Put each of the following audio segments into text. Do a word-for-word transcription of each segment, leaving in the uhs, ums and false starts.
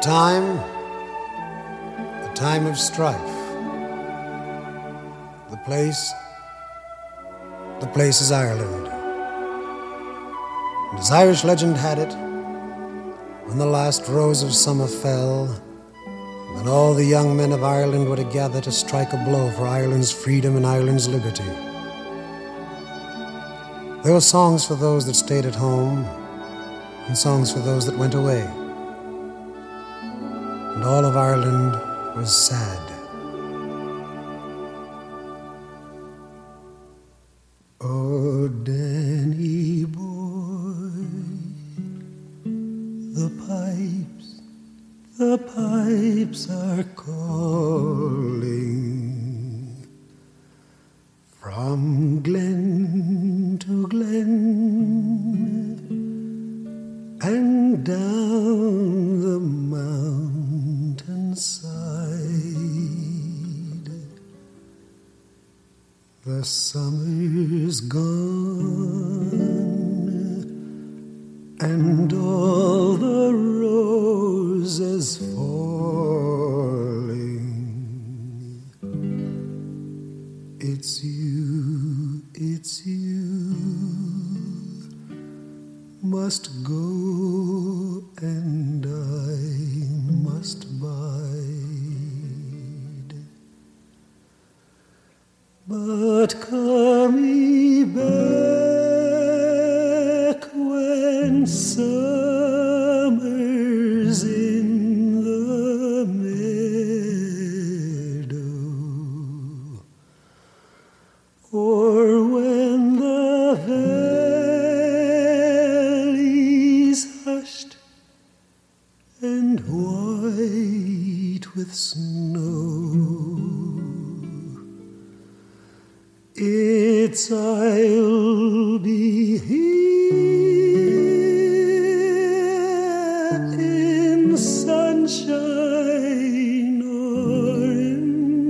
time, a time of strife. The place, the place is Ireland. And as Irish legend had it, when the last rose of summer fell, then all the young men of Ireland were to gather to strike a blow for Ireland's freedom and Ireland's liberty. There were songs for those that stayed at home and songs for those that went away. And all of Ireland was sad. Oh, Danny boy, the pipes, the pipes are calling from glen to glen and down the mountainside. The summer's gone and all the roses falling. It's you, it's you must go and I must bide. But come ye back when summer's in the meadow, or when the valley's hushed and white with snow. It's I'll be here in sunshine or in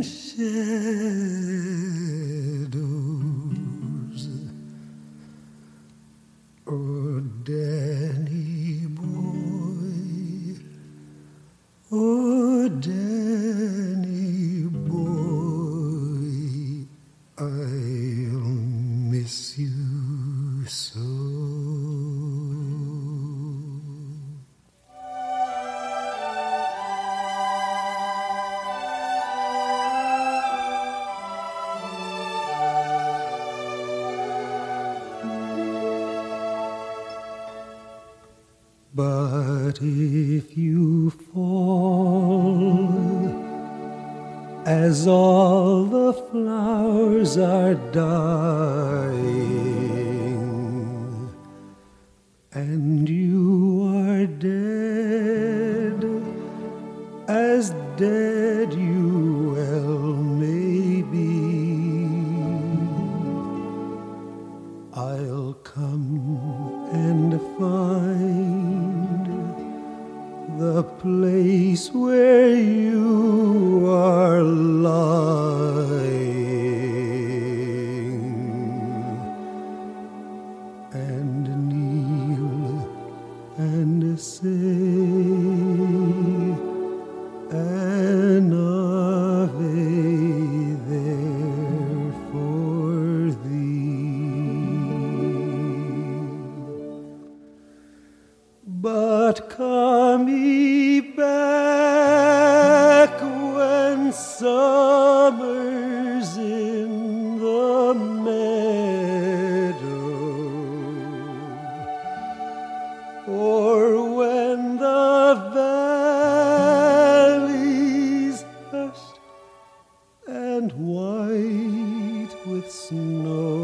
shadows. Oh, Danny boy, oh, Danny boy, I'll miss you so. But if you fall as all the flowers are dying, and you are dead, as dead you well may be, I'll come and find the place where you are lying, and kneel and say an Ave there for thee. But come ye back when summer's in the meadow, or when the valley's hushed and white with snow.